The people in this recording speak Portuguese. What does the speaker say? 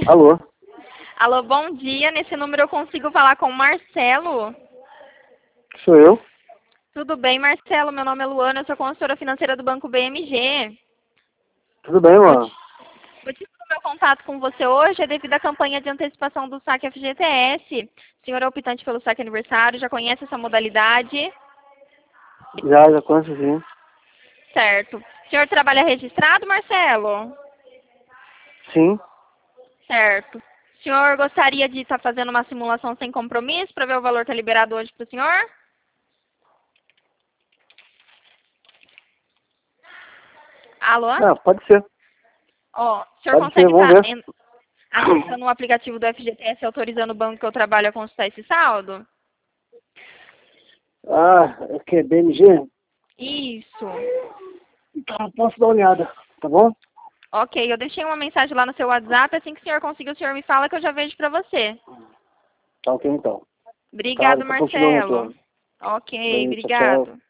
Alô? Alô, bom dia. Nesse número eu consigo falar com o Marcelo? Sou eu? Tudo bem, Marcelo? Meu nome é Luana, eu sou consultora financeira do Banco BMG. Tudo bem, mano? O motivo do meu contato com você hoje é devido à campanha de antecipação do saque FGTS. O senhor é optante pelo saque aniversário, já conhece essa modalidade? Já conheço sim. Certo. O senhor trabalha registrado, Marcelo? Sim. Certo. O senhor gostaria de estar fazendo uma simulação sem compromisso para ver o valor que é liberado hoje para o senhor? Alô? Pode ser. Ó, o senhor Pode ser, consegue vamos estar ver. acessando no aplicativo do FGTS autorizando o banco que eu trabalho a consultar esse saldo? É que é BMG? Isso. Então, posso dar uma olhada, tá bom? Ok, eu deixei uma mensagem lá no seu WhatsApp. Assim que o senhor conseguir, o senhor me fala que eu já vejo para você. Tá ok, então. Tá, Obrigado, então continua no Marcelo. retorno. Ok, Bem, tchau, tchau. obrigado.